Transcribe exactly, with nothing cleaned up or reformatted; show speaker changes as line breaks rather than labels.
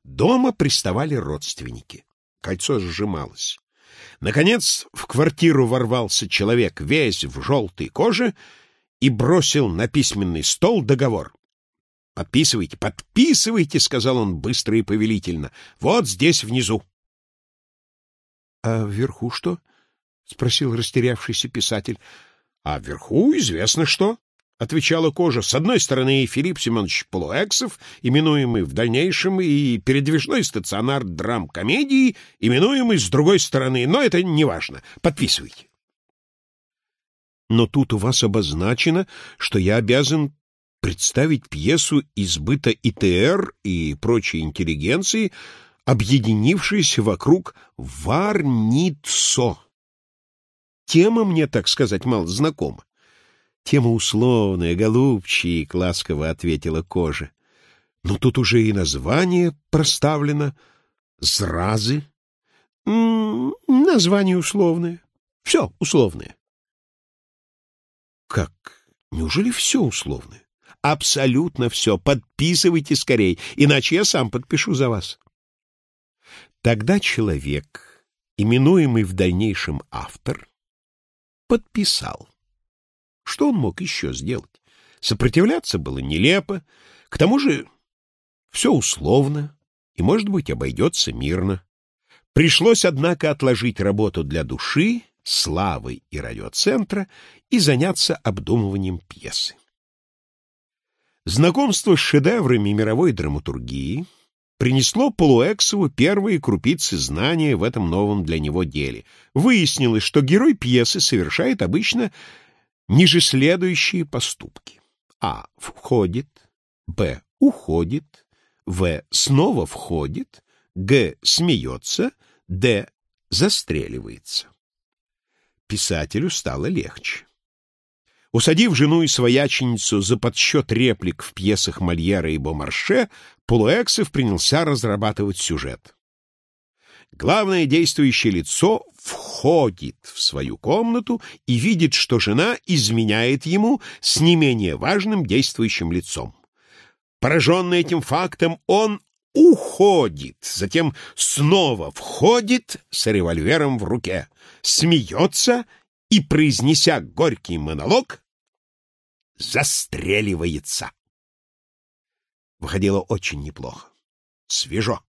Дома приставали родственники. Кольцо сжималось. Наконец в квартиру ворвался человек, весь в желтой коже, и бросил на письменный стол договор. «Подписывайте, подписывайте», — сказал он быстро и повелительно. «Вот здесь внизу». «А вверху что?» — спросил растерявшийся писатель. «А вверху известно что», — отвечала кожа. «С одной стороны Филипп Семенович Полуэксов, именуемый в дальнейшем и передвижной стационар драм-комедии, именуемый с другой стороны, но это не важно. Подписывайте». «Но тут у вас обозначено, что я обязан представить пьесу из быта ИТР и прочей интеллигенции, объединившейся вокруг Варницо. Тема мне, так сказать, мало знакома». «Тема условная, голубчик», — ласково ответила кожа. «Но тут уже и название проставлено. Зразы». М -м, «Название условное. Все условное». «Как? Неужели все условное?» «Абсолютно все. Подписывайте скорей, иначе я сам подпишу за вас». Тогда человек, именуемый в дальнейшем автор, подписал. Что он мог еще сделать? Сопротивляться было нелепо, к тому же все условно и, может быть, обойдется мирно. Пришлось, однако, отложить работу для души, славы и радиоцентра и заняться обдумыванием пьесы. Знакомство с шедеврами мировой драматургии принесло Полуэксову первые крупицы знания в этом новом для него деле. Выяснилось, что герой пьесы совершает обычно ниже следующие поступки. А. Входит. Б. Уходит. В. Снова входит. Г. Смеется. Д. Застреливается. Писателю стало легче. Усадив жену и свояченицу за подсчет реплик в пьесах Мольера и Бомарше, Полуэксов принялся разрабатывать сюжет. Главное действующее лицо входит в свою комнату и видит, что жена изменяет ему с не менее важным действующим лицом. Пораженный этим фактом, он уходит, затем снова входит с револьвером в руке, смеется и, произнеся горький монолог, застреливается. Выходило очень неплохо, свежо.